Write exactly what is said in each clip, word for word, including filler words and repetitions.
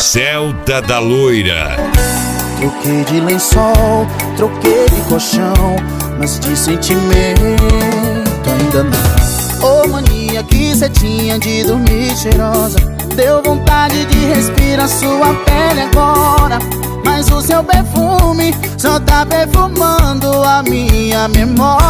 Celta da Loira. Troquei de lençol, troquei de colchão, mas de sentimento ainda não. Ô mania que cê tinha de dormir cheirosa, deu vontade de respirar sua pele agora. Mas o seu perfume só tá perfumando a minha memória.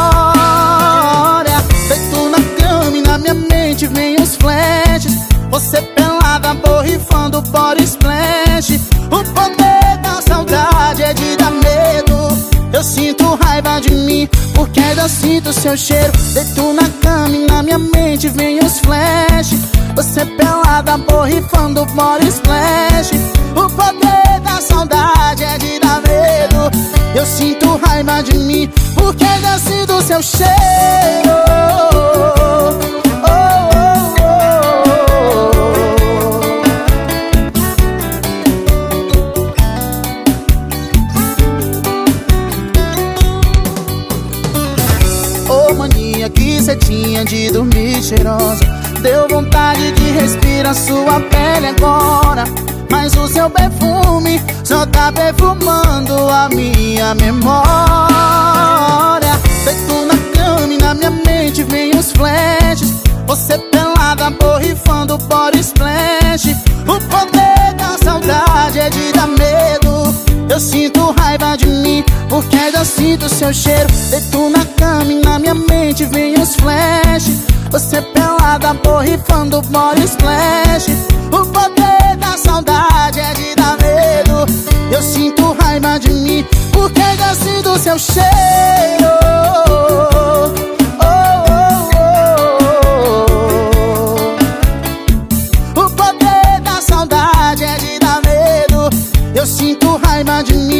Deito na cama e na minha mente vem os flashes, você pelada borrifando body splash. O poder da saudade é de dar medo. Eu sinto raiva de mim porque ainda sinto seu cheiro. Deito na cama e na minha mente vem os flashes, você pelada borrifando body splash. O poder da saudade é de dar medo. Eu sinto raiva de mim porque ainda sinto seu cheiro. Ô mania que cê tinha de dormir cheirosa, deu vontade de respirar sua pele agora. Mas o seu perfume só tá perfumando a minha memória. Deito na cama e na minha mente vem os flashes, você pelada borrifando body splash. O poder da saudade é de dar medo. Eu sinto raiva de mim porque ainda sinto seu cheiro. Deito na cama e na minha mente vem os flashes, você pelada borrifando body splash. O poder da saudade é de dar medo. Eu sinto raiva de mim porque ainda sinto seu cheiro. Oh, oh, oh. O poder da saudade é de dar medo. Eu sinto raiva de mim